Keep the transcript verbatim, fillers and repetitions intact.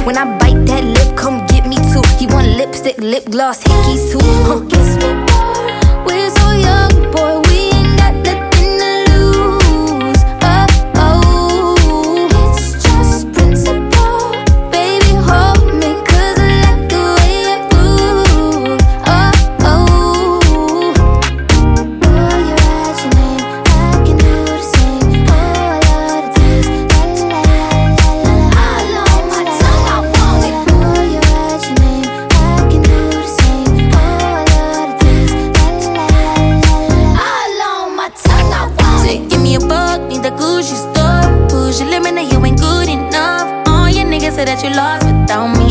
When I bite that lip, come get me too. He want lipstick, lip gloss, hickeys too. Huh. Kiss me more. We're so young, boy, we ain't got nothing to lose. Oh, oh, it's just principle. Baby, hold me, cause I like the way you move. Oh, oh, oh, you write your name, I can do the same. Oh, I love the taste, la la la la la la. All on my tongue, I want it. Oh, you write your name, I can do the same. Oh, I love the taste, la la la la la. All on my tongue, I want it. Give me a buck, need the Gucci stuff. Push your limit, now you ain't good enough. All your niggas say that you lost without me.